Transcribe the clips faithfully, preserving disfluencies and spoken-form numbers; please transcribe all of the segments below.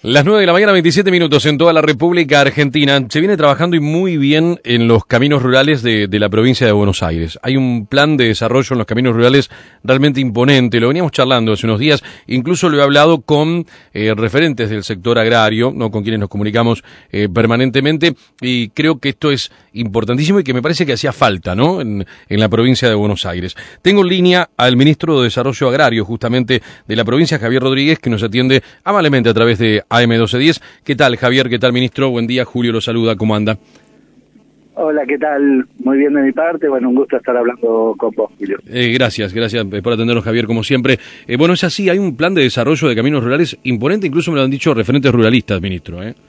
Las nueve de la mañana, veintisiete minutos en toda la República Argentina. Se viene trabajando y muy bien en los caminos rurales de, de la provincia de Buenos Aires. Hay un plan de desarrollo en los caminos rurales realmente imponente. Lo veníamos charlando hace unos días. Incluso lo he hablado con eh, referentes del sector agrario, no con quienes nos comunicamos eh, permanentemente. Y creo que esto es importantísimo y que me parece que hacía falta, ¿no? En, en la provincia de Buenos Aires. Tengo en línea al ministro de Desarrollo Agrario, justamente de la provincia, Javier Rodríguez, que nos atiende amablemente a través de A M doce diez. ¿Qué tal, Javier? ¿Qué tal, ministro? Buen día, Julio lo saluda. ¿Cómo anda? Hola, ¿qué tal? Muy bien de mi parte. Bueno, un gusto estar hablando con vos, Julio. Eh, gracias, gracias por atendernos, Javier, como siempre. Eh, bueno, es así, hay un plan de desarrollo de caminos rurales imponente, incluso me lo han dicho referentes ruralistas, ministro, ¿eh?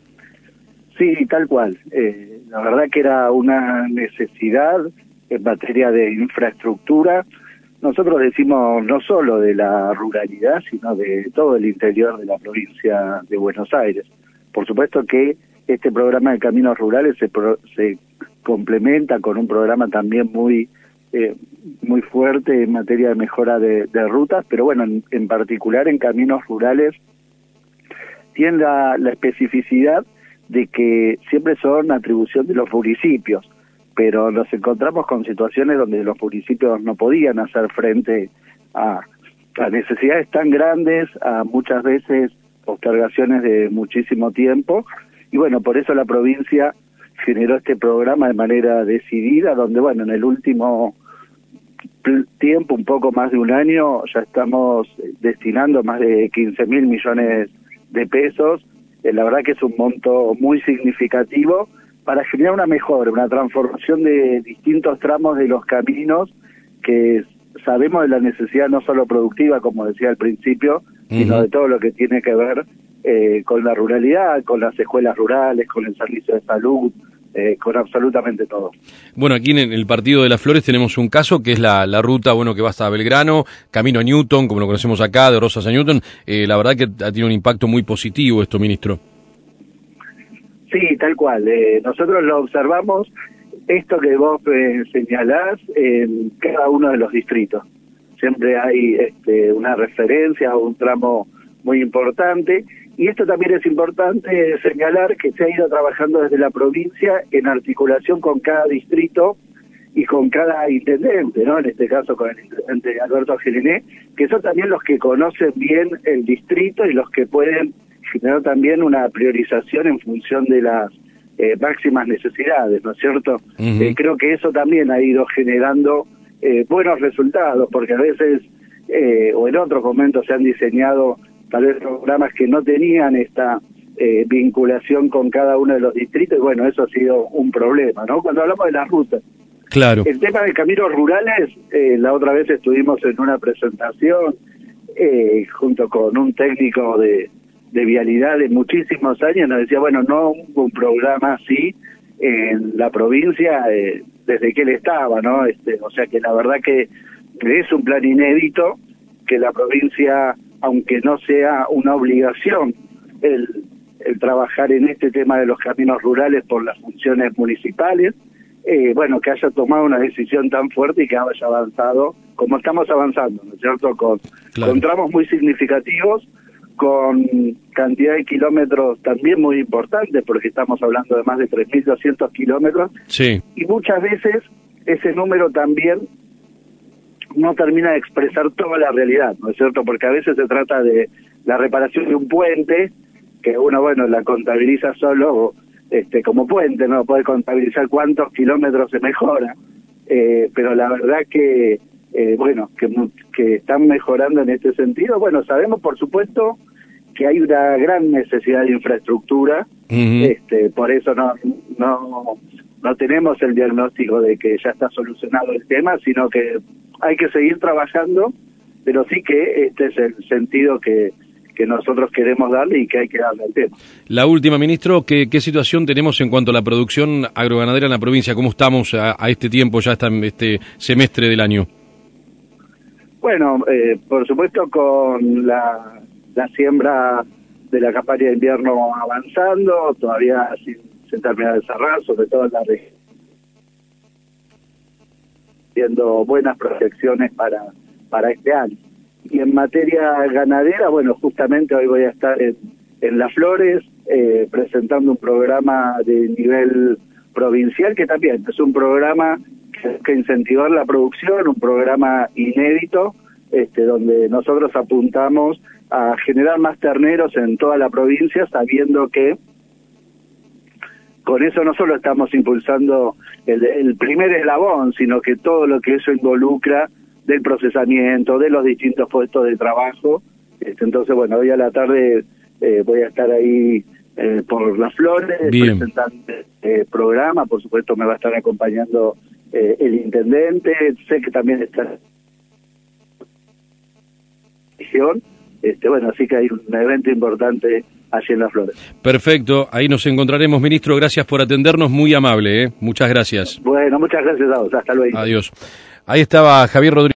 Sí, tal cual. Eh, la verdad que era una necesidad en materia de infraestructura. Nosotros decimos no solo de la ruralidad, sino de todo el interior de la provincia de Buenos Aires. Por supuesto que este programa de caminos rurales se, pro, se complementa con un programa también muy eh, muy fuerte en materia de mejora de, de rutas, pero bueno, en, en particular en caminos rurales tiene la, la especificidad de que siempre son atribución de los municipios, pero nos encontramos con situaciones donde los municipios no podían hacer frente a, a necesidades tan grandes, a muchas veces postergaciones de muchísimo tiempo, y bueno, por eso la provincia generó este programa de manera decidida, donde bueno, en el último tiempo, un poco más de un año, ya estamos destinando más de quince mil millones de pesos. Eh, la verdad que es un monto muy significativo para generar una mejora, una transformación de distintos tramos de los caminos, que sabemos de la necesidad no solo productiva, como decía al principio, uh-huh. sino de todo lo que tiene que ver eh, con la ruralidad, con las escuelas rurales, con el servicio de salud, eh, con absolutamente todo. Bueno, aquí en el Partido de las Flores tenemos un caso que es la, la ruta, bueno, que va hasta Belgrano, camino a Newton, como lo conocemos acá, de Rosas a Newton. Eh, la verdad que ha tenido un impacto muy positivo esto, ministro. Sí, tal cual. Eh, nosotros lo observamos, esto que vos eh, señalás, en cada uno de los distritos. Siempre hay este, una referencia a un tramo muy importante, y esto también es importante señalar que se ha ido trabajando desde la provincia en articulación con cada distrito y con cada intendente, ¿no? En este caso con el intendente Alberto Geliné, que son también los que conocen bien el distrito y los que pueden generar también una priorización en función de las eh, máximas necesidades, ¿no es cierto? Uh-huh. Eh, creo que eso también ha ido generando eh, buenos resultados, porque a veces, eh, o en otros momentos se han diseñado tal vez programas que no tenían esta eh, vinculación con cada uno de los distritos, y bueno, eso ha sido un problema, ¿no? Cuando hablamos de las rutas. Claro. El tema de caminos rurales, eh, la otra vez estuvimos en una presentación eh, junto con un técnico de de vialidad de muchísimos años, nos decía, bueno, no hubo un programa así en la provincia eh, desde que él estaba, ¿no? Este, o sea que la verdad que, que es un plan inédito, que la provincia, aunque no sea una obligación el, el trabajar en este tema de los caminos rurales por las funciones municipales, eh, bueno, que haya tomado una decisión tan fuerte y que haya avanzado, como estamos avanzando, ¿no es cierto?, con, claro. con tramos muy significativos, con cantidad de kilómetros también muy importantes, porque estamos hablando de más de tres mil doscientos kilómetros, sí. y muchas veces ese número también no termina de expresar toda la realidad, ¿no es cierto? Porque a veces se trata de la reparación de un puente, que uno, bueno, la contabiliza solo este como puente, no puede contabilizar cuántos kilómetros se mejora, eh, pero la verdad que Eh, bueno, que, que están mejorando en este sentido. Bueno, sabemos por supuesto que hay una gran necesidad de infraestructura, uh-huh. este, por eso no, no, no tenemos el diagnóstico de que ya está solucionado el tema, sino que hay que seguir trabajando, pero sí que este es el sentido que, que nosotros queremos darle y que hay que darle al tema. La última, ministro, ¿qué, qué situación tenemos en cuanto a la producción agroganadera en la provincia? ¿Cómo estamos a, a este tiempo, ya está en este semestre del año? Bueno, eh, por supuesto con la, la siembra de la campaña de invierno avanzando, todavía sin, sin terminar de cerrar, sobre todo en la región, viendo buenas proyecciones para, para este año. Y en materia ganadera, bueno, justamente hoy voy a estar en, en Las Flores, eh, presentando un programa de nivel provincial, que también es un programa que, que incentivar la producción, un programa inédito, este, donde nosotros apuntamos a generar más terneros en toda la provincia, sabiendo que con eso no solo estamos impulsando el, el primer eslabón, sino que todo lo que eso involucra del procesamiento, de los distintos puestos de trabajo. Este, entonces, bueno, hoy a la tarde eh, voy a estar ahí eh, por Las Flores, Bien. presentando eh, programa, por supuesto me va a estar acompañando eh, el intendente, sé que también está este bueno, así que hay un evento importante allí en Las Flores. Perfecto, ahí nos encontraremos, ministro, gracias por atendernos, muy amable, ¿eh? Muchas gracias. Bueno, muchas gracias a vos, hasta luego. Adiós. Ahí estaba Javier Rodríguez.